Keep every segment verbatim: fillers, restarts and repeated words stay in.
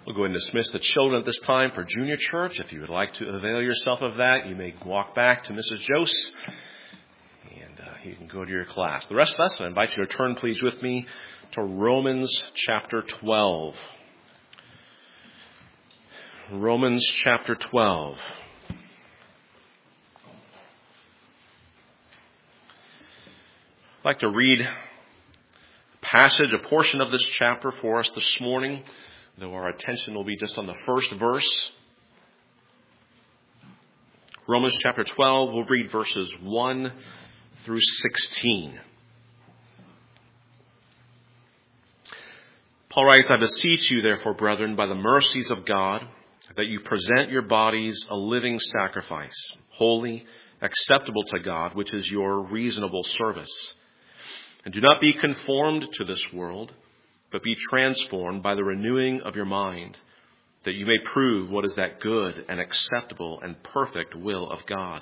We'll go ahead and dismiss the children at this time for junior church. If you would like to avail yourself of that, you may walk back to Missus Jose, and uh, you can go to your class. The rest of us, I invite you to turn, please, with me to Romans chapter twelve. Romans chapter twelve. I'd like to read a passage, a portion of this chapter for us this morning, though our attention will be just on the first verse. Romans chapter twelve, we'll read verses one through sixteen. Paul writes, I beseech you, therefore, brethren, by the mercies of God, that you present your bodies a living sacrifice, holy, acceptable to God, which is your reasonable service. And do not be conformed to this world, but be transformed by the renewing of your mind, that you may prove what is that good and acceptable and perfect will of God.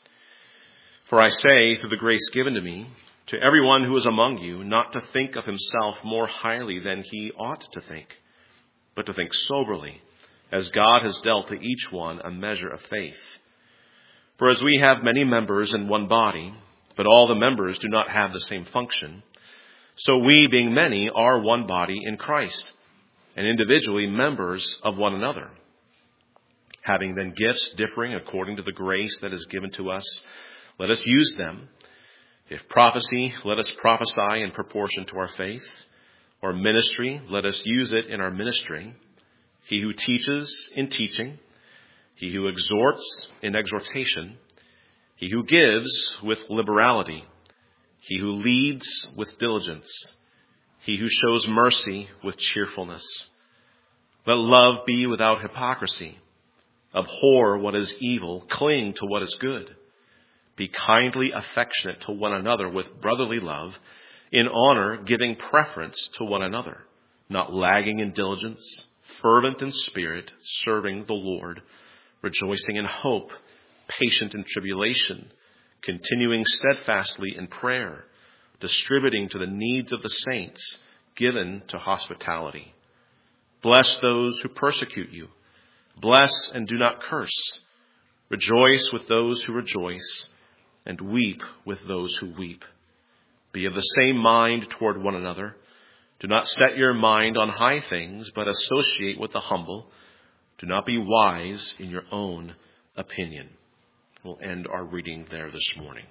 For I say, through the grace given to me, to everyone who is among you, not to think of himself more highly than he ought to think, but to think soberly, as God has dealt to each one a measure of faith. For as we have many members in one body, but all the members do not have the same function, so we, being many, are one body in Christ, and individually members of one another. Having then gifts differing according to the grace that is given to us, let us use them. If prophecy, let us prophesy in proportion to our faith. Or ministry, let us use it in our ministry. He who teaches, in teaching. He who exhorts, in exhortation. He who gives, with liberality. He who leads, with diligence. He who shows mercy, with cheerfulness. Let love be without hypocrisy. Abhor what is evil. Cling to what is good. Be kindly affectionate to one another with brotherly love, in honor giving preference to one another, not lagging in diligence, fervent in spirit, serving the Lord, rejoicing in hope, patient in tribulation, continuing steadfastly in prayer, distributing to the needs of the saints, given to hospitality. Bless those who persecute you. Bless and do not curse. Rejoice with those who rejoice, and weep with those who weep. Be of the same mind toward one another. Do not set your mind on high things, but associate with the humble. Do not be wise in your own opinion. We'll end our reading there this morning.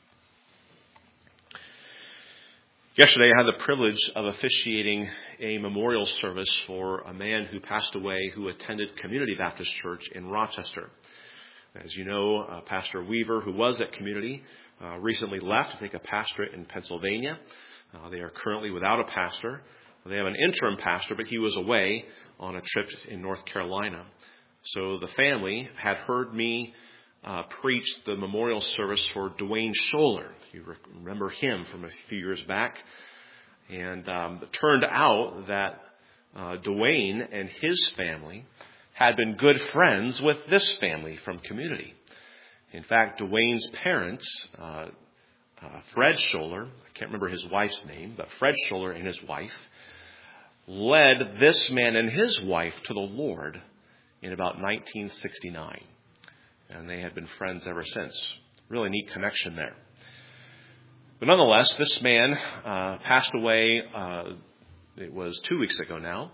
Yesterday, I had the privilege of officiating a memorial service for a man who passed away who attended Community Baptist Church in Rochester. As you know, uh, Pastor Weaver, who was at Community, uh, recently left to take a pastorate in Pennsylvania. Uh, they are currently without a pastor. They have an interim pastor, but he was away on a trip in North Carolina. So the family had heard me uh, preach the memorial service for Dwayne Scholler. You remember him from a few years back. And um, it turned out that uh, Dwayne and his family had been good friends with this family from Community. In fact, Dwayne's parents, uh, uh, Fred Scholler, I can't remember his wife's name, but Fred Scholler and his wife led this man and his wife to the Lord in about nineteen sixty-nine. And they had been friends ever since. Really neat connection there. But nonetheless, this man uh, passed away, uh, it was two weeks ago now.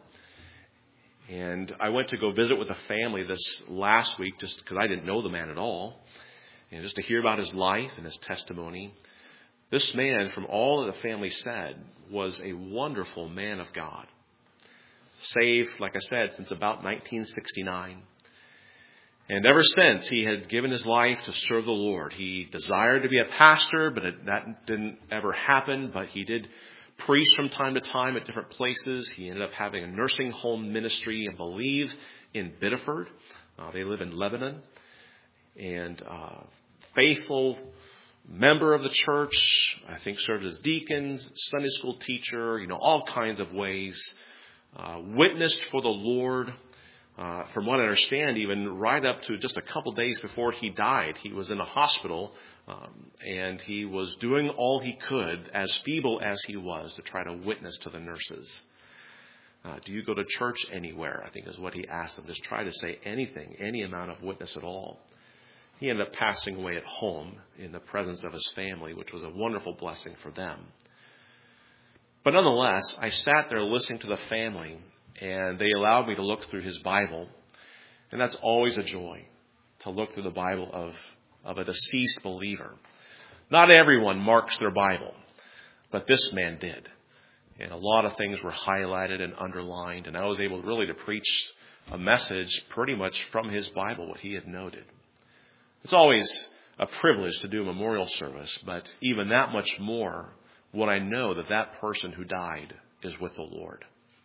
And I went to go visit with the family this last week just because I didn't know the man at all. And just to hear about his life and his testimony. This man, from all that the family said, was a wonderful man of God. Saved, like I said, since about nineteen sixty-nine. And ever since, he had given his life to serve the Lord. He desired to be a pastor, but it, that didn't ever happen. But he did preach from time to time at different places. He ended up having a nursing home ministry, I believe, in Biddeford. Uh, they live in Lebanon. And uh, faithful member of the church, I think served as deacons, Sunday school teacher, you know, all kinds of ways. Uh, witnessed for the Lord. Uh, from what I understand, even right up to just a couple days before he died, he was in a hospital, um, and he was doing all he could, as feeble as he was, to try to witness to the nurses. Uh, do you go to church anywhere? I think is what he asked them. Just try to say anything, any amount of witness at all. He ended up passing away at home in the presence of his family, which was a wonderful blessing for them. But nonetheless, I sat there listening to the family, and they allowed me to look through his Bible. And that's always a joy, to look through the Bible of, of a deceased believer. Not everyone marks their Bible, but this man did. And a lot of things were highlighted and underlined, and I was able really to preach a message pretty much from his Bible, what he had noted. It's always a privilege to do a memorial service, but even that much more when I know that that person who died is with the Lord.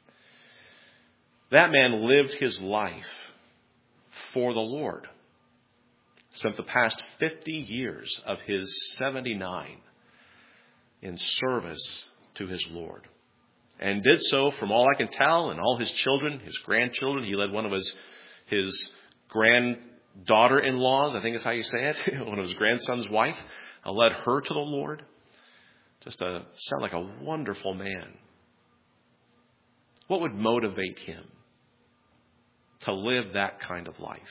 That man lived his life for the Lord. Spent the past fifty years of his seventy-nine in service to his Lord. And did so, from all I can tell, and all his children, his grandchildren. He led one of his, his granddaughter-in-laws, I think is how you say it, one of his grandson's wife, uh, led her to the Lord. Just a, sound like a wonderful man. What would motivate him to live that kind of life?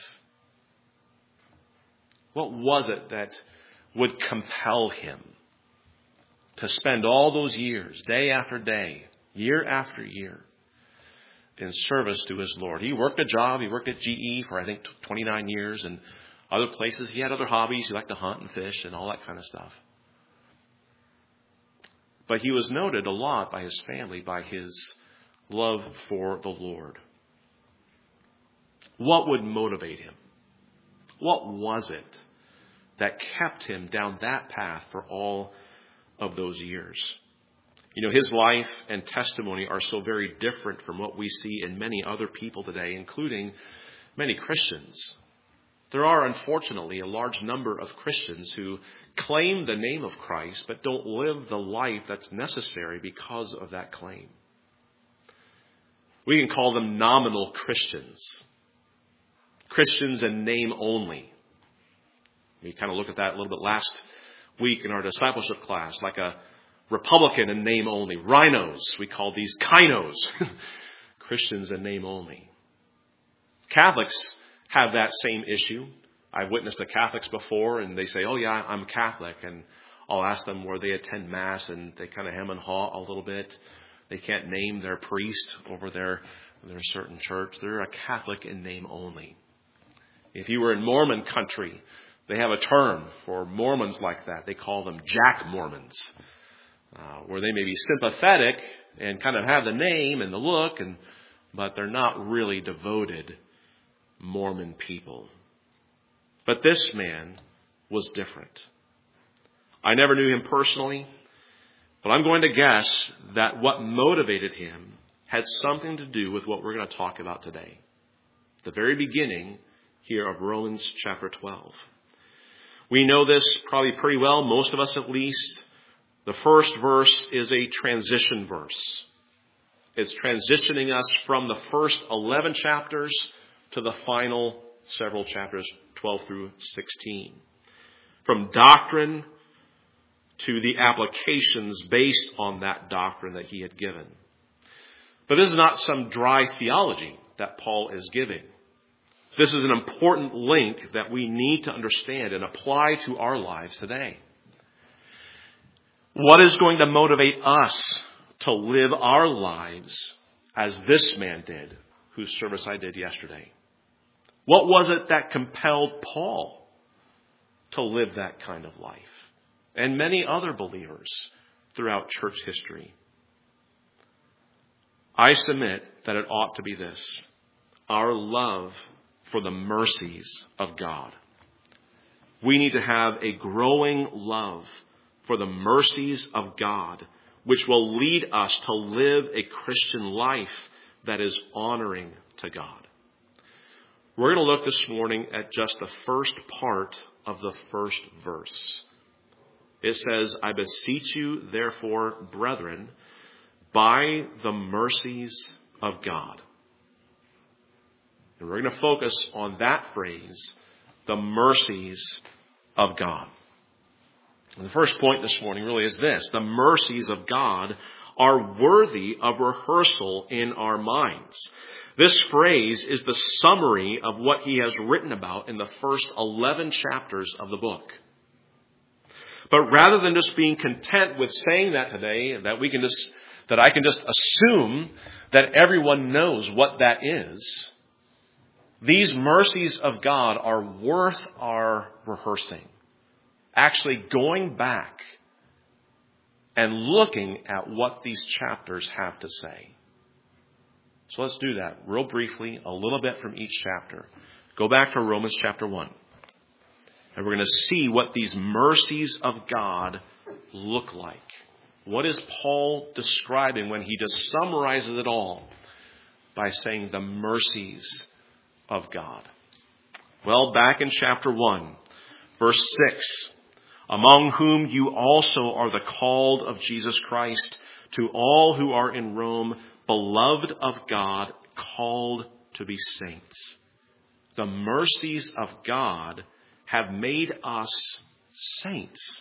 What was it that would compel him to spend all those years, day after day, year after year, in service to his Lord? He worked a job. He worked at G E for, I think, twenty-nine years, and other places. He had other hobbies. He liked to hunt and fish and all that kind of stuff. But he was noted a lot by his family, by his love for the Lord. What would motivate him? What was it that kept him down that path for all of those years? You know, his life and testimony are so very different from what we see in many other people today, including many Christians. There are, unfortunately, a large number of Christians who claim the name of Christ, but don't live the life that's necessary because of that claim. We can call them nominal Christians. Christians in name only. We kind of looked at that a little bit last week in our discipleship class, like a Republican in name only. Rhinos, we call these kinos. Christians in name only. Catholics have that same issue. I've witnessed to Catholics before, and they say, oh yeah, I'm Catholic. And I'll ask them where they attend Mass, and they kind of hem and haw a little bit. They can't name their priest over their, their certain church. They're a Catholic in name only. If you were in Mormon country, they have a term for Mormons like that. They call them Jack Mormons, uh, where they may be sympathetic and kind of have the name and the look, and but they're not really devoted Mormon people. But this man was different. I never knew him personally, but I'm going to guess that what motivated him had something to do with what we're going to talk about today. The very beginning here of Romans chapter twelve. We know this probably pretty well, most of us at least. The first verse is a transition verse. It's transitioning us from the first eleven chapters to the final several chapters, twelve through sixteen. From doctrine to the applications based on that doctrine that he had given. But this is not some dry theology that Paul is giving. This is an important link that we need to understand and apply to our lives today. What is going to motivate us to live our lives as this man did, whose service I did yesterday? What was it that compelled Paul to live that kind of life? And many other believers throughout church history. I submit that it ought to be this: our love for the mercies of God. We need to have a growing love for the mercies of God, which will lead us to live a Christian life that is honoring to God. We're going to look this morning at just the first part of the first verse. It says, I beseech you, therefore, brethren, by the mercies of God. And we're going to focus on that phrase, the mercies of God. And the first point this morning really is this: the mercies of God are worthy of rehearsal in our minds. This phrase is the summary of what he has written about in the first eleven chapters of the book. But rather than just being content with saying that today, that we can just, that I can just assume that everyone knows what that is, these mercies of God are worth our rehearsing. Actually going back and looking at what these chapters have to say. So let's do that real briefly, a little bit from each chapter. Go back to Romans chapter one. And we're going to see what these mercies of God look like. What is Paul describing when he just summarizes it all by saying the mercies of God? Well, back in chapter one, verse six, among whom you also are the called of Jesus Christ, to all who are in Rome, beloved of God, called to be saints. The mercies of God have made us saints.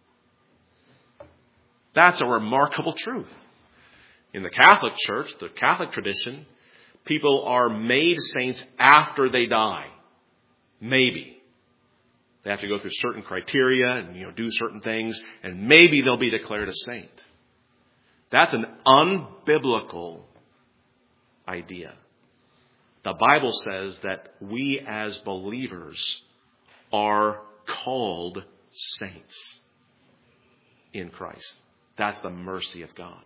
That's a remarkable truth. In the Catholic Church, the Catholic tradition, people are made saints after they die. Maybe. They have to go through certain criteria and, you know, do certain things, and maybe they'll be declared a saint. That's an unbiblical idea. The Bible says that we as believers are called saints in Christ. That's the mercy of God.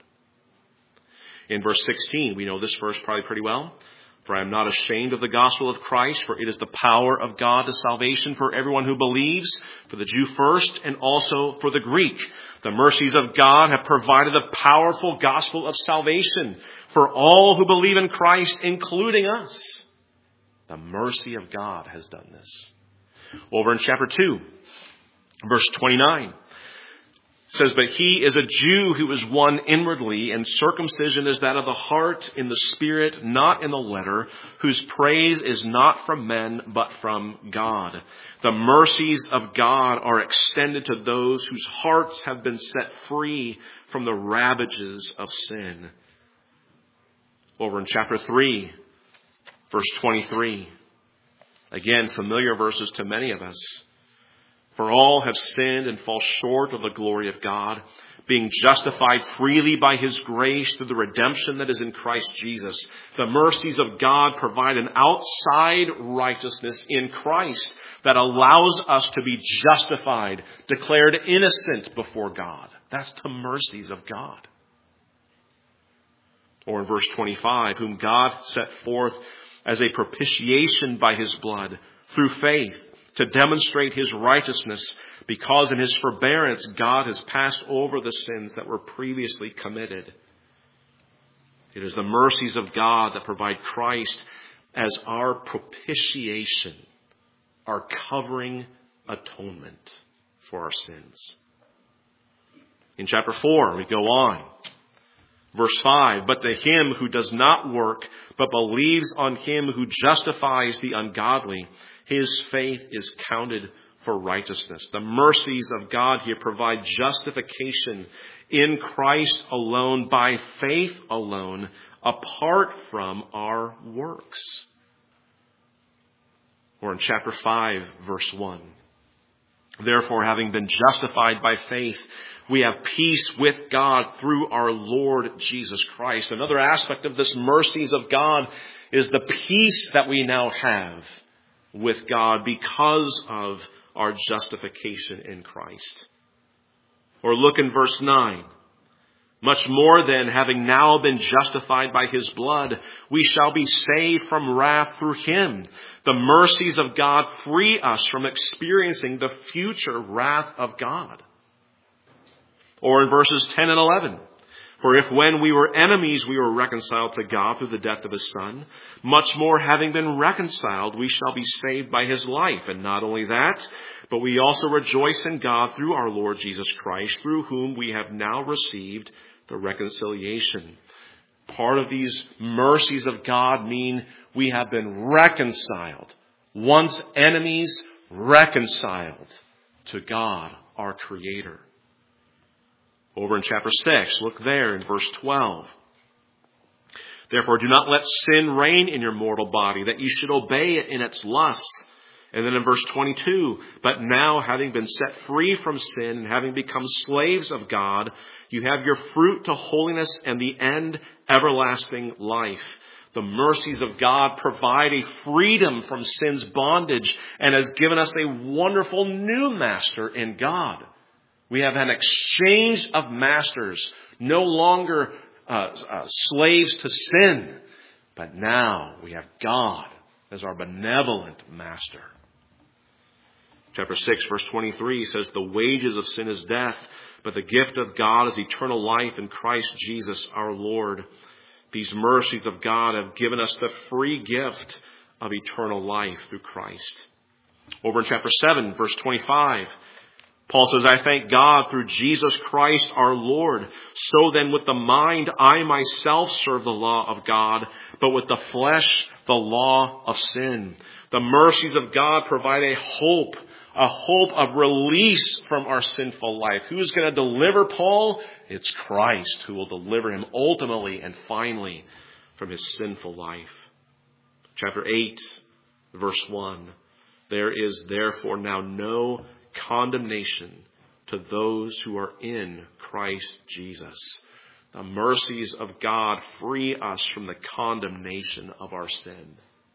In verse sixteen, we know this verse probably pretty well. For I am not ashamed of the gospel of Christ, for it is the power of God to salvation for everyone who believes, for the Jew first and also for the Greek. The mercies of God have provided a powerful gospel of salvation for all who believe in Christ, including us. The mercy of God has done this. Over in chapter two, verse twenty-nine. It says, but he is a Jew who is one inwardly, and circumcision is that of the heart, in the spirit, not in the letter, whose praise is not from men, but from God. The mercies of God are extended to those whose hearts have been set free from the ravages of sin. Over in chapter three, verse twenty-three. Again, familiar verses to many of us. For all have sinned and fall short of the glory of God, being justified freely by his grace through the redemption that is in Christ Jesus. The mercies of God provide an outside righteousness in Christ that allows us to be justified, declared innocent before God. That's the mercies of God. Or in verse twenty-five, whom God set forth as a propitiation by his blood through faith, to demonstrate his righteousness, because in his forbearance God has passed over the sins that were previously committed. It is the mercies of God that provide Christ as our propitiation, our covering atonement for our sins. In chapter four, we go on. Verse five, but to him who does not work, but believes on him who justifies the ungodly, his faith is counted for righteousness. The mercies of God here provide justification in Christ alone, by faith alone, apart from our works. Or in chapter five, verse one. Therefore, having been justified by faith, we have peace with God through our Lord Jesus Christ. Another aspect of this mercies of God is the peace that we now have with God because of our justification in Christ. Or look in verse nine. Much more then, having now been justified by his blood, we shall be saved from wrath through him. The mercies of God free us from experiencing the future wrath of God. Or in verses ten and eleven. For if when we were enemies we were reconciled to God through the death of his Son, much more having been reconciled we shall be saved by his life. And not only that, but we also rejoice in God through our Lord Jesus Christ, through whom we have now received the reconciliation. Part of these mercies of God mean we have been reconciled. Once enemies, reconciled to God, our Creator. Over in chapter six, look there in verse twelve. Therefore, do not let sin reign in your mortal body, that you should obey it in its lusts. And then in verse twenty-two, but now having been set free from sin and having become slaves of God, you have your fruit to holiness and the end everlasting life. The mercies of God provide a freedom from sin's bondage and has given us a wonderful new master in God. We have an exchange of masters, no longer uh, uh, slaves to sin, but now we have God as our benevolent master. Chapter six, verse twenty-three says, the wages of sin is death, but the gift of God is eternal life in Christ Jesus our Lord. These mercies of God have given us the free gift of eternal life through Christ. Over in chapter seven, verse twenty-five, Paul says, I thank God through Jesus Christ our Lord. So then with the mind I myself serve the law of God, but with the flesh the law of sin. The mercies of God provide a hope, a hope of release from our sinful life. Who's going to deliver Paul? It's Christ who will deliver him ultimately and finally from his sinful life. Chapter eight, verse one. There is therefore now no condemnation to those who are in Christ Jesus. The mercies of God free us from the condemnation of our sin.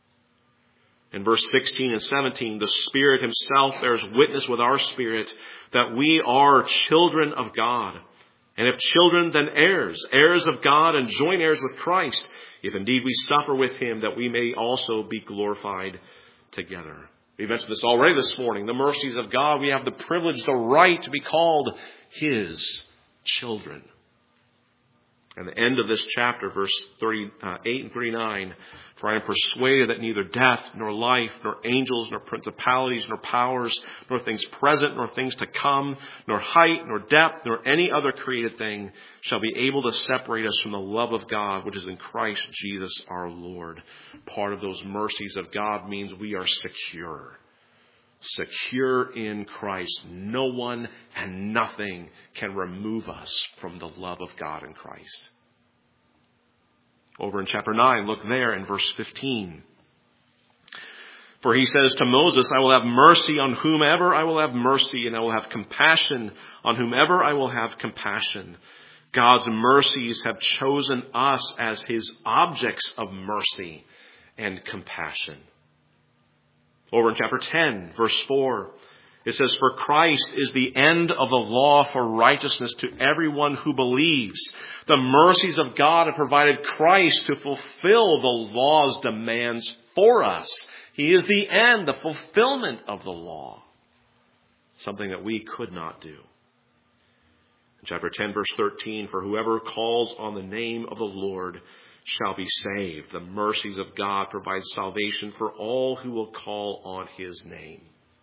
In verse sixteen and seventeen, the Spirit himself bears witness with our spirit that we are children of God. And if children, then heirs, heirs of God and joint heirs with Christ, if indeed we suffer with him, that we may also be glorified together. We mentioned this already this morning. The mercies of God, we have the privilege, the right to be called his children. And the end of this chapter, verse thirty-eight and thirty-nine, for I am persuaded that neither death, nor life, nor angels, nor principalities, nor powers, nor things present, nor things to come, nor height, nor depth, nor any other created thing shall be able to separate us from the love of God, which is in Christ Jesus our Lord. Part of those mercies of God means we are secure. Secure in Christ. No one and nothing can remove us from the love of God in Christ. Over in chapter nine, look there in verse fifteen. For he says to Moses, I will have mercy on whomever I will have mercy, and I will have compassion on whomever I will have compassion. God's mercies have chosen us as his objects of mercy and compassion. Over in chapter ten, verse four, it says, for Christ is the end of the law for righteousness to everyone who believes. The mercies of God have provided Christ to fulfill the law's demands for us. He is the end, the fulfillment of the law. Something that we could not do. In chapter ten, verse thirteen, for whoever calls on the name of the Lord shall be saved. The mercies of God provide salvation for all who will call on his name.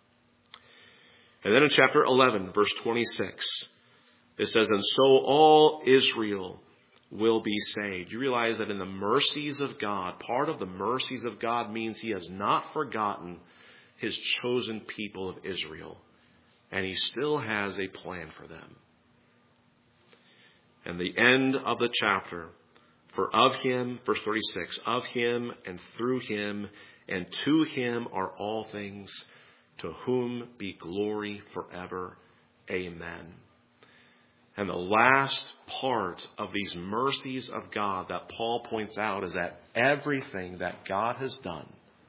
And then in chapter eleven, verse twenty-six, it says, and so all Israel will be saved. You realize that in the mercies of God, part of the mercies of God means he has not forgotten his chosen people of Israel. And he still has a plan for them. And the end of the chapter, for of him, verse thirty-six, of him and through him and to him are all things, to whom be glory forever. Amen. And the last part of these mercies of God that Paul points out is that everything that God has done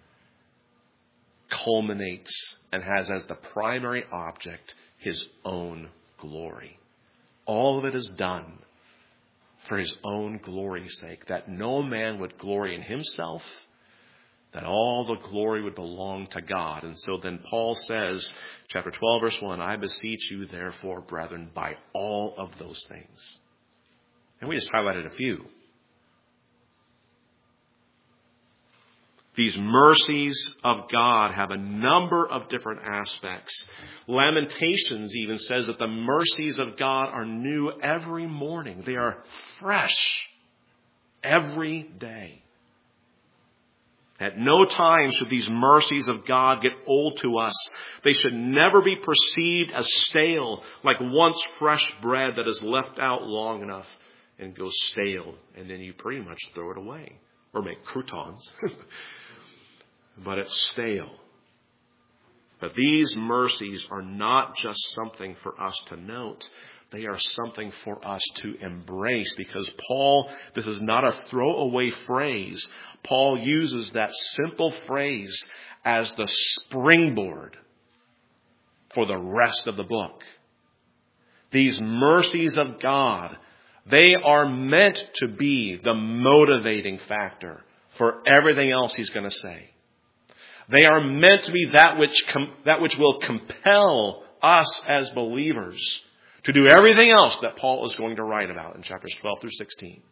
culminates and has as the primary object his own glory. All of it is done for his own glory's sake, that no man would glory in himself, that all the glory would belong to God. And so then Paul says, chapter twelve, verse one, I beseech you, therefore, brethren, by all of those things. And we just highlighted a few. These mercies of God have a number of different aspects. Lamentations even says that the mercies of God are new every morning. They are fresh every day. At no time should these mercies of God get old to us. They should never be perceived as stale, like once fresh bread that is left out long enough and goes stale, and then you pretty much throw it away or make croutons. But it's stale. But these mercies are not just something for us to note. They are something for us to embrace, because Paul, this is not a throwaway phrase. Paul uses that simple phrase as the springboard for the rest of the book. These mercies of God, they are meant to be the motivating factor for everything else he's going to say. They are meant to be that which com- that which will compel us as believers to do everything else that Paul is going to write about in chapters twelve through sixteen.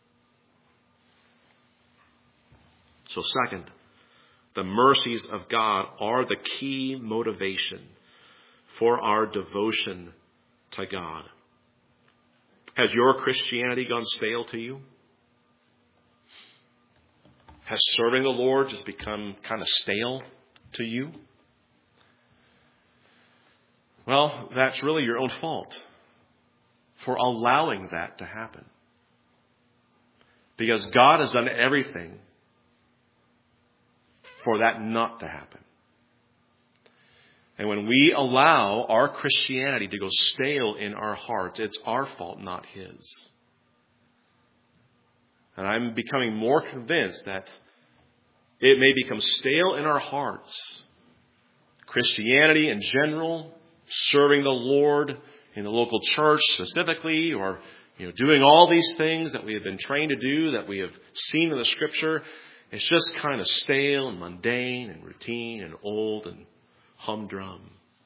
So second, the mercies of God are the key motivation for our devotion to God. Has your Christianity gone stale to you? Has serving the Lord just become kind of stale to you? Well, that's really your own fault for allowing that to happen. Because God has done everything for that not to happen. And when we allow our Christianity to go stale in our hearts, it's our fault, not His. And I'm becoming more convinced that it may become stale in our hearts. Christianity in general, serving the Lord in the local church specifically, or you know, doing all these things that we have been trained to do, that we have seen in the Scripture, it's just kind of stale and mundane and routine and old and humdrum.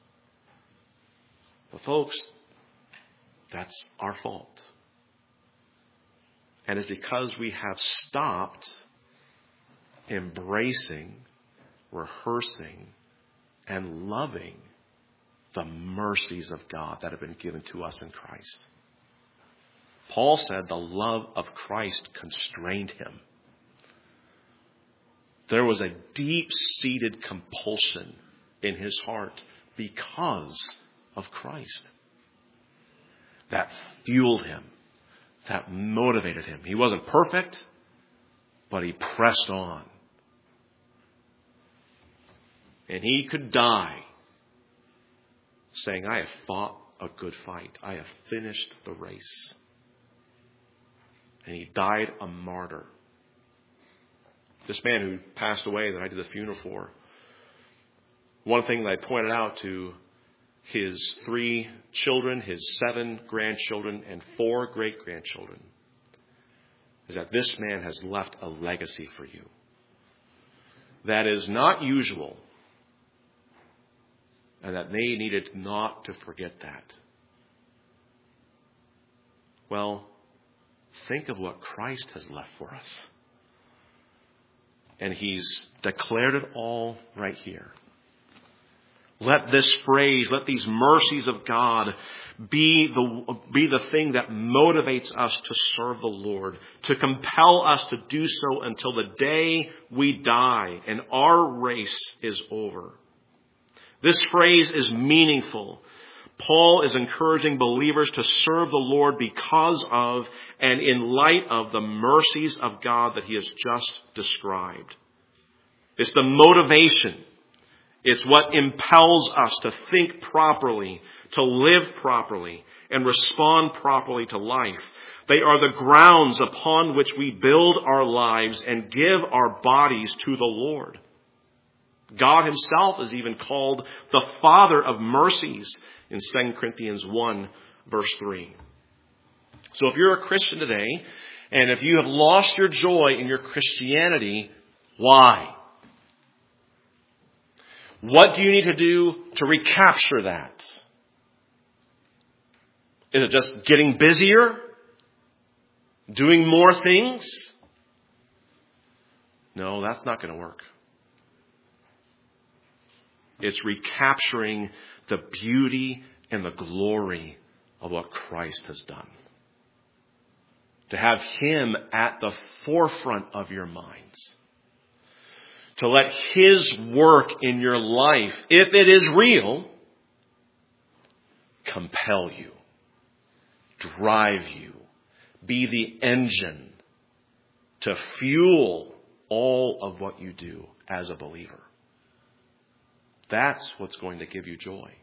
But folks, that's our fault. And it's because we have stopped embracing, rehearsing, and loving the mercies of God that have been given to us in Christ. Paul said the love of Christ constrained him. There was a deep-seated compulsion in his heart because of Christ that fueled him, that motivated him. He wasn't perfect, but he pressed on. And he could die saying, I have fought a good fight. I have finished the race. And he died a martyr. This man who passed away that I did the funeral for, one thing that I pointed out to his three children, his seven grandchildren, and four great-grandchildren is that this man has left a legacy for you. That is not usual, and that they needed not to forget that. Well, think of what Christ has left for us. And He's declared it all right here. Let this phrase, let these mercies of God be the, be the thing that motivates us to serve the Lord, to compel us to do so until the day we die and our race is over. This phrase is meaningful. Paul is encouraging believers to serve the Lord because of and in light of the mercies of God that he has just described. It's the motivation. It's what impels us to think properly, to live properly, and respond properly to life. They are the grounds upon which we build our lives and give our bodies to the Lord. God Himself is even called the Father of mercies in Second Corinthians one, verse three. So if you're a Christian today, and if you have lost your joy in your Christianity, why? What do you need to do to recapture that? Is it just getting busier? Doing more things? No, that's not going to work. It's recapturing the beauty and the glory of what Christ has done. To have Him at the forefront of your minds. to let His work in your life, if it is real, compel you, drive you, be the engine to fuel all of what you do as a believer. That's what's going to give you joy.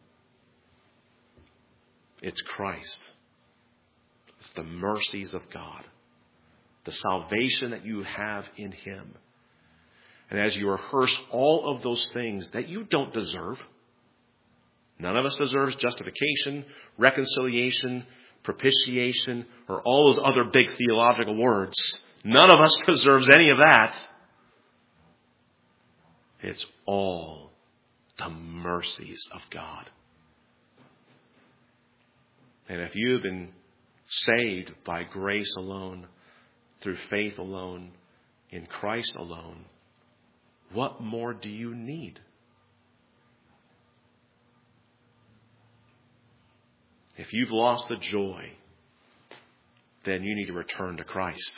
It's Christ. It's the mercies of God. The salvation that you have in Him. And as you rehearse all of those things that you don't deserve, none of us deserves justification, reconciliation, propitiation, or all those other big theological words. None of us deserves any of that. It's all the mercies of God. And if you've been saved by grace alone, through faith alone, in Christ alone, what more do you need? If you've lost the joy, then you need to return to Christ.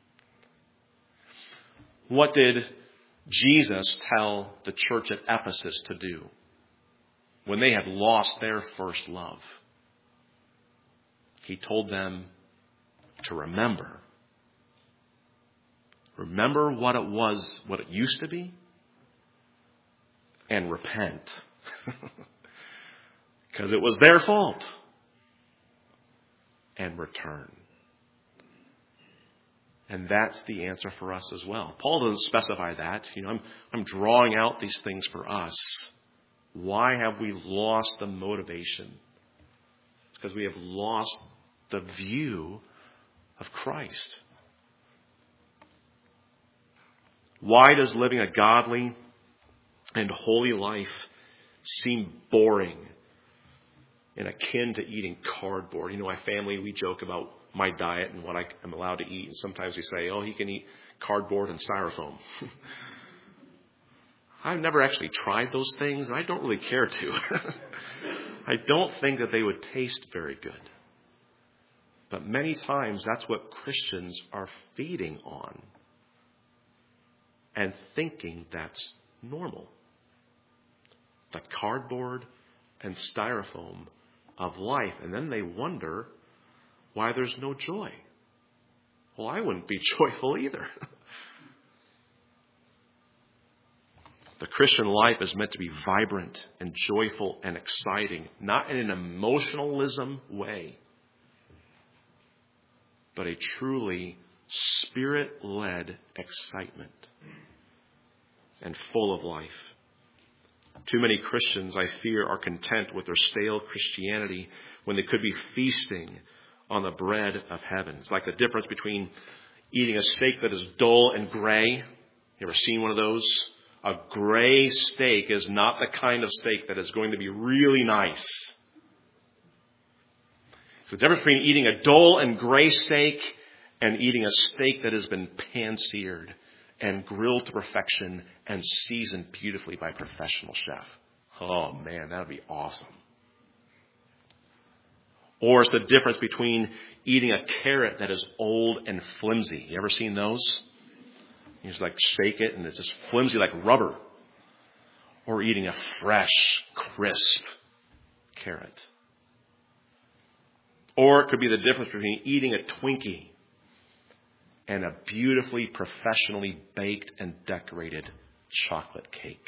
What did Jesus tell the church at Ephesus to do when they had lost their first love? He told them to remember. Remember what it was, what it used to be, and repent. Because it was their fault. And return. And that's the answer for us as well. Paul doesn't specify that. You know, I'm, I'm drawing out these things for us. Why have we lost the motivation? It's because we have lost the view of Christ. Why does living a godly and holy life seem boring and akin to eating cardboard? You know, my family, we joke about my diet and what I am allowed to eat. And sometimes we say, oh, he can eat cardboard and styrofoam. I've never actually tried those things, and I don't really care to. I don't think that they would taste very good. But many times that's what Christians are feeding on and thinking that's normal. The cardboard and styrofoam of life. And then they wonder why there's no joy. Well, I wouldn't be joyful either. The Christian life is meant to be vibrant and joyful and exciting, not in an emotionalism way, but a truly Spirit-led excitement and full of life. Too many Christians, I fear, are content with their stale Christianity when they could be feasting on the bread of heaven. It's like the difference between eating a steak that is dull and gray. You ever seen one of those? A gray steak is not the kind of steak that is going to be really nice. It's the difference between eating a dull and gray steak and eating a steak that has been pan-seared and grilled to perfection and seasoned beautifully by a professional chef. Oh man, that would be awesome. Or it's the difference between eating a carrot that is old and flimsy. You ever seen those? You just like shake it and it's just flimsy like rubber. Or eating a fresh, crisp carrot. Or it could be the difference between eating a Twinkie and a beautifully, professionally baked and decorated chocolate cake.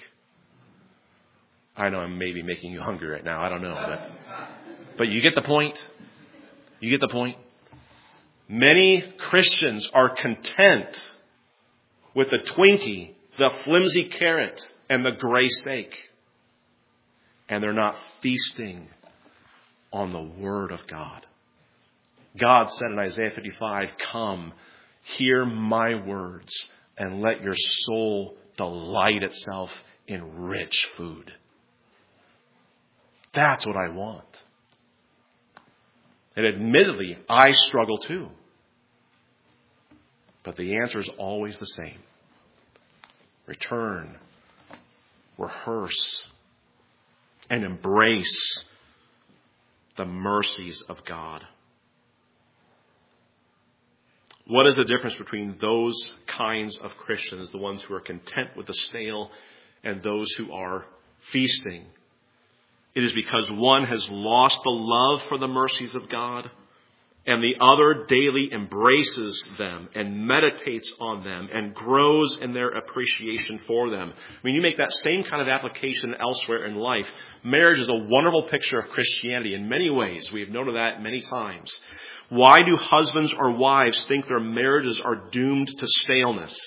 I know I'm maybe making you hungry right now. I don't know. But, but you get the point. You get the point. Many Christians are content with the Twinkie, the flimsy carrot, and the gray steak. And they're not feasting on the Word of God. God said in Isaiah fifty-five, come, hear my words, and let your soul delight itself in rich food. That's what I want. And admittedly, I struggle too. But the answer is always the same. Return, rehearse, and embrace the mercies of God. What is the difference between those kinds of Christians, the ones who are content with the stale, and those who are feasting? It is because one has lost the love for the mercies of God, and the other daily embraces them and meditates on them and grows in their appreciation for them. I mean, you make that same kind of application elsewhere in life. Marriage is a wonderful picture of Christianity in many ways. We have noted that many times. Why do husbands or wives think their marriages are doomed to staleness?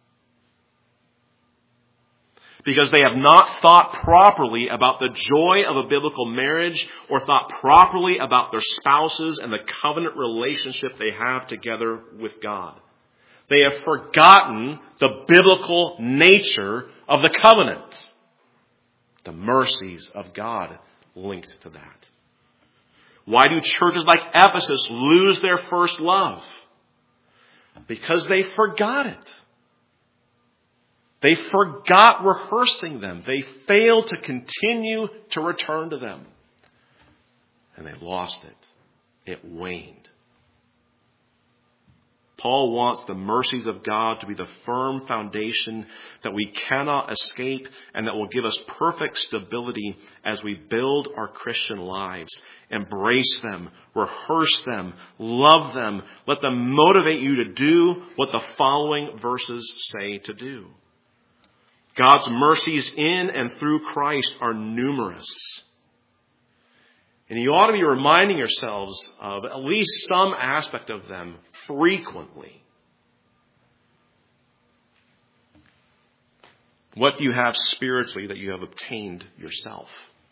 Because they have not thought properly about the joy of a biblical marriage, or thought properly about their spouses and the covenant relationship they have together with God. They have forgotten the biblical nature of the covenant. The mercies of God linked to that. Why do churches like Ephesus lose their first love? Because they forgot it. They forgot rehearsing them. They failed to continue to return to them. And they lost it. It waned. Paul wants the mercies of God to be the firm foundation that we cannot escape, and that will give us perfect stability as we build our Christian lives. Embrace them, rehearse them, love them. Let them motivate you to do what the following verses say to do. God's mercies in and through Christ are numerous. And you ought to be reminding yourselves of at least some aspect of them frequently. What do you have spiritually that you have obtained yourself?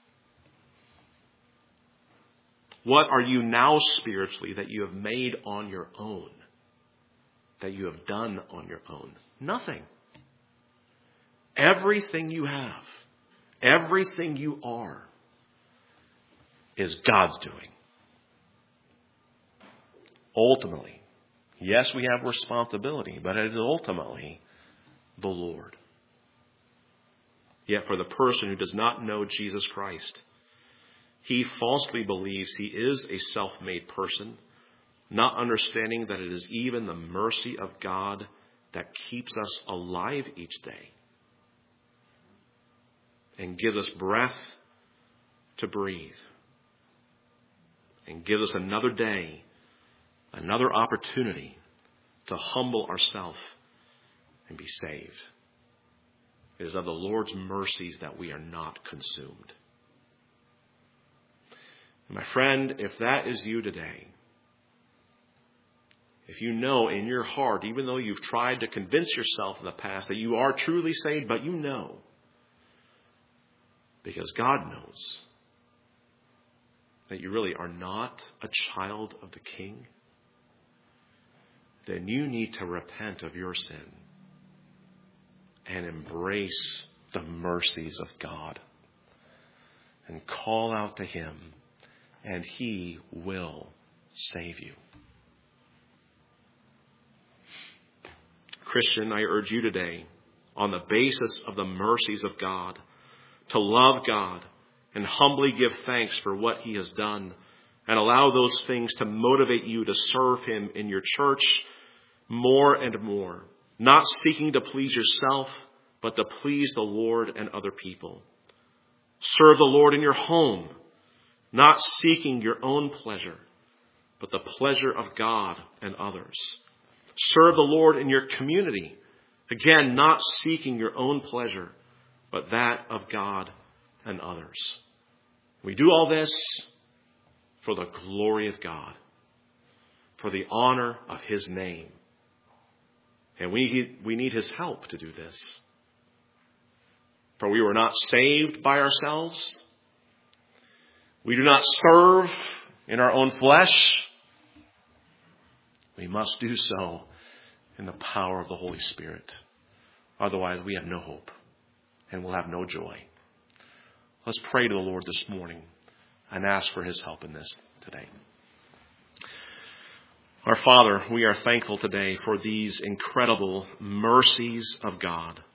What are you now spiritually that you have made on your own? That you have done on your own? Nothing. Everything you have, everything you are, is God's doing. Ultimately, yes, we have responsibility, but it is ultimately the Lord. Yet for the person who does not know Jesus Christ, he falsely believes he is a self-made person, not understanding that it is even the mercy of God that keeps us alive each day and gives us breath to breathe, and gives us another day, another opportunity to humble ourselves and be saved. It is of the Lord's mercies that we are not consumed. My friend, if that is you today, if you know in your heart, even though you've tried to convince yourself in the past that you are truly saved, but you know, because God knows, that you really are not a child of the King, then you need to repent of your sin and embrace the mercies of God and call out to Him, and He will save you. Christian, I urge you today, on the basis of the mercies of God, to love God and humbly give thanks for what He has done, and allow those things to motivate you to serve Him in your church more and more, not seeking to please yourself, but to please the Lord and other people. Serve the Lord in your home, not seeking your own pleasure, but the pleasure of God and others. Serve the Lord in your community, again, not seeking your own pleasure, but that of God and others. We do all this for the glory of God, for the honor of His name. And we, we need His help to do this. For we were not saved by ourselves. We do not serve in our own flesh. We must do so in the power of the Holy Spirit. Otherwise, we have no hope and we'll have no joy. Let's pray to the Lord this morning and ask for His help in this today. Our Father, we are thankful today for these incredible mercies of God.